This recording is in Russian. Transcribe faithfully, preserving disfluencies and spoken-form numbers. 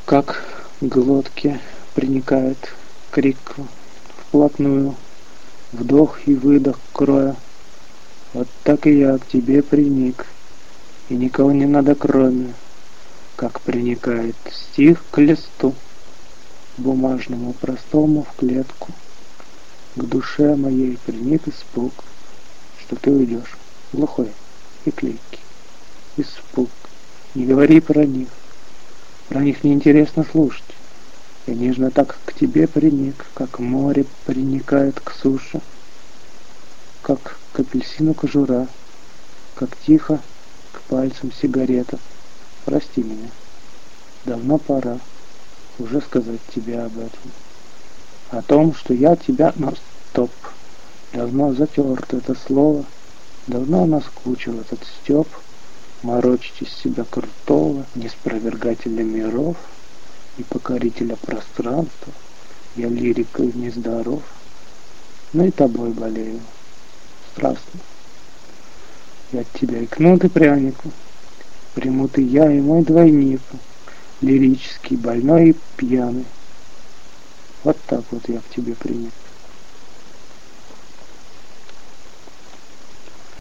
как к глотке приникает крик вплотную, вдох и выдох кроя. Вот так и я к тебе приник, и никого не надо кроме, как приникает стих к листу, бумажному простому в клетку. К душе моей приник испуг, что ты уйдешь, глухой и клейкий. Испуг. Не говори про них, про них неинтересно слушать. Я нежно так к тебе приник, как море приникает к суше, как к апельсину кожура, как тихо к пальцам сигарета. Прости меня, давно пора уже сказать тебе об этом. О том, что я тебя... Но стоп. Давно затерто это слово, давно наскучил этот стёб, морочить из себя крутого, неспровергателя миров и покорителя пространства. Я лирикой нездоров, но и тобой болею. Страстно. Я от тебя и кнут, и прянику, приму ты я и мой двойник, лирический, больной и пьяный. Вот так вот я к тебе приник.